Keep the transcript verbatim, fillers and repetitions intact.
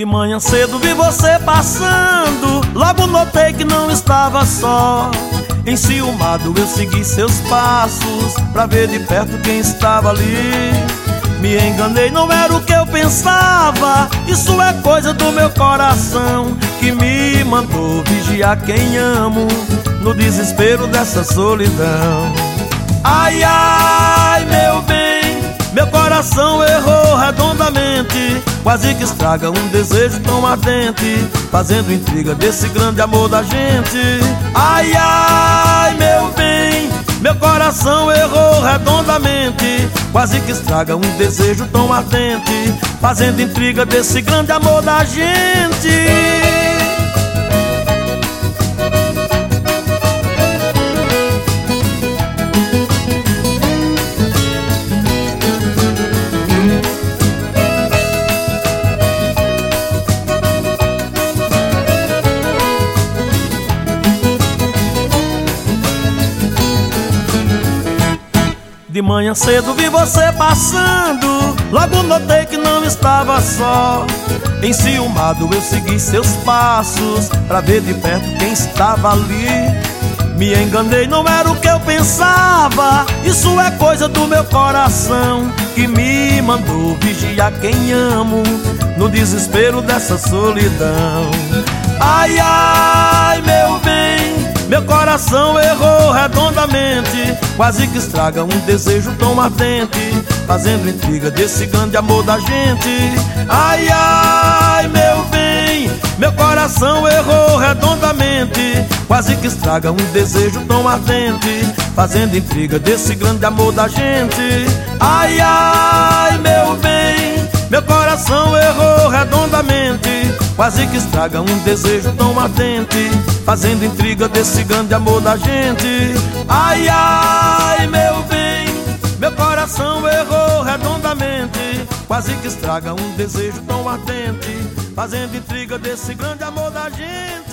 manhã cedo vi você passando, logo notei que não estava só. Enciumado eu segui seus passos, pra ver de perto quem estava ali. Me enganei, não era o que eu pensava, isso é coisa do meu coração, que me mandou vigiar quem amo, no desespero dessa solidão. Ai, ai, meu bem, meu coração errou redondamente, quase que estraga um desejo tão ardente, fazendo intriga desse grande amor da gente. Ai, ai, meu bem, meu coração errou redondamente, quase que estraga um desejo tão ardente, fazendo intriga desse grande amor da gente. De manhã cedo vi você passando, logo notei que não estava só. Enciumado eu segui seus passos, pra ver de perto quem estava ali. Me enganei, não era o que eu pensava, isso é coisa do meu coração, que me mandou vigiar quem amo, no desespero dessa solidão. Ai, ai, meu bem, meu coração errou redondamente, quase que estraga um desejo tão ardente, fazendo intriga desse grande amor da gente. Ai, ai, meu bem, meu coração errou redondamente, quase que estraga um desejo tão ardente, fazendo intriga desse grande amor da gente. Ai, ai, meu bem, meu coração errou redondamente, quase que estraga um desejo tão ardente, fazendo intriga desse grande amor da gente. Ai, ai, meu bem, meu coração errou redondamente, quase que estraga um desejo tão ardente, fazendo intriga desse grande amor da gente.